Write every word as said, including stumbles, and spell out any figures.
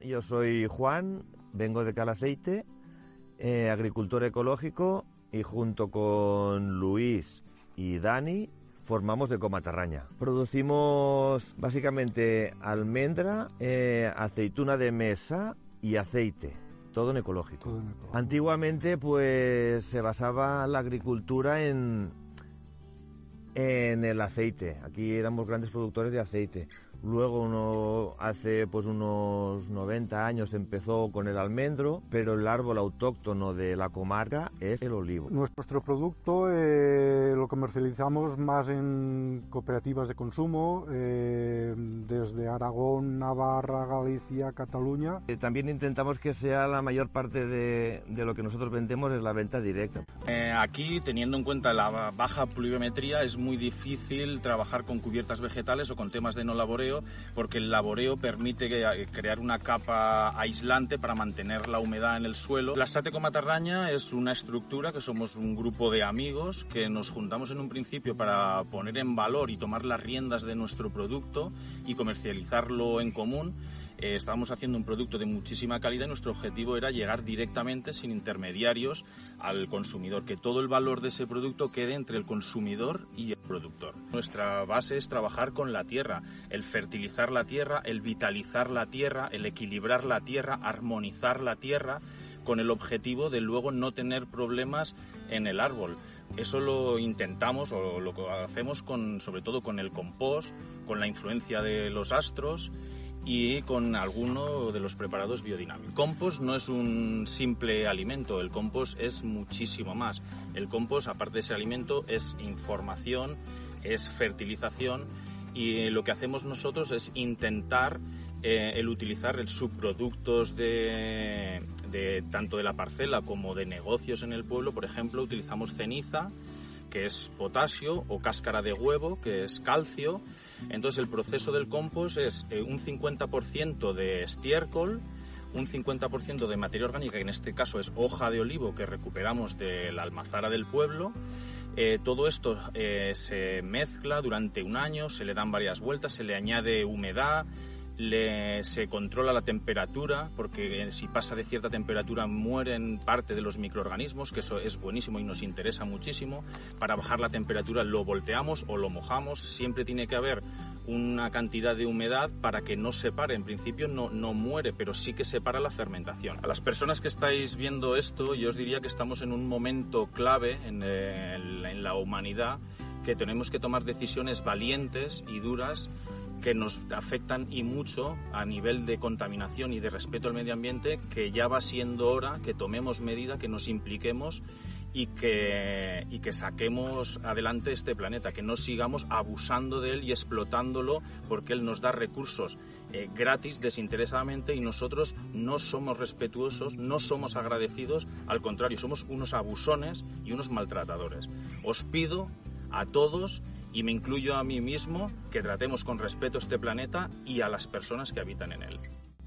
yo soy Juan, vengo de Calaceite, eh, agricultor ecológico, y junto con Luis y Dani formamos Ecomatarraña. Producimos básicamente almendra, eh, aceituna de mesa y aceite. Todo en ecológico. Todo en ecológico. Antiguamente, pues, se basaba la agricultura en, en el aceite. Aquí éramos grandes productores de aceite. Luego, uno, hace pues unos noventa años, empezó con el almendro, pero el árbol autóctono de la comarca es el olivo. Nuestro producto eh, lo comercializamos más en cooperativas de consumo, eh, desde Aragón, Navarra, Galicia, Cataluña. Eh, también intentamos que sea la mayor parte de, de lo que nosotros vendemos es la venta directa. Eh, aquí, teniendo en cuenta la baja pluviometría, es muy difícil trabajar con cubiertas vegetales o con temas de no laboreo, porque el laboreo permite crear una capa aislante para mantener la humedad en el suelo. La S A T Ecomatarraña es una estructura que somos un grupo de amigos que nos juntamos en un principio para poner en valor y tomar las riendas de nuestro producto y comercializarlo en común. Eh, estábamos haciendo un producto de muchísima calidad y nuestro objetivo era llegar directamente, sin intermediarios, al consumidor, que todo el valor de ese producto quede entre el consumidor y el productor. Nuestra base es trabajar con la tierra, el fertilizar la tierra, el vitalizar la tierra, el equilibrar la tierra, armonizar la tierra, con el objetivo de luego no tener problemas en el árbol. Eso lo intentamos o lo hacemos con, sobre todo con el compost, con la influencia de los astros y con alguno de los preparados biodinámicos. El compost no es un simple alimento, el compost es muchísimo más. El compost, aparte de ese alimento, es información, es fertilización, y lo que hacemos nosotros es intentar eh, el utilizar el subproductos de, de tanto de la parcela como de negocios en el pueblo. Por ejemplo, utilizamos ceniza, que es potasio, o cáscara de huevo, que es calcio. Entonces el proceso del compost es eh, un cincuenta por ciento de estiércol, un cincuenta por ciento de materia orgánica, que en este caso es hoja de olivo que recuperamos de la almazara del pueblo. Eh, todo esto eh, se mezcla durante un año, se le dan varias vueltas, se le añade humedad, le, se controla la temperatura, porque si pasa de cierta temperatura mueren parte de los microorganismos, que eso es buenísimo y nos interesa muchísimo. Para bajar la temperatura lo volteamos o lo mojamos, siempre tiene que haber una cantidad de humedad para que no se pare. En principio no, no muere, pero sí que se para la fermentación. A las personas que estáis viendo esto, yo os diría que estamos en un momento clave en, el, en la humanidad, que tenemos que tomar decisiones valientes y duras que nos afectan y mucho a nivel de contaminación y de respeto al medio ambiente, que ya va siendo hora que tomemos medida, que nos impliquemos y que, y que saquemos adelante este planeta, que no sigamos abusando de él y explotándolo, porque él nos da recursos eh, gratis, desinteresadamente, y nosotros no somos respetuosos, no somos agradecidos, al contrario, somos unos abusones y unos maltratadores. Os pido a todos, y me incluyo a mí mismo, que tratemos con respeto este planeta y a las personas que habitan en él.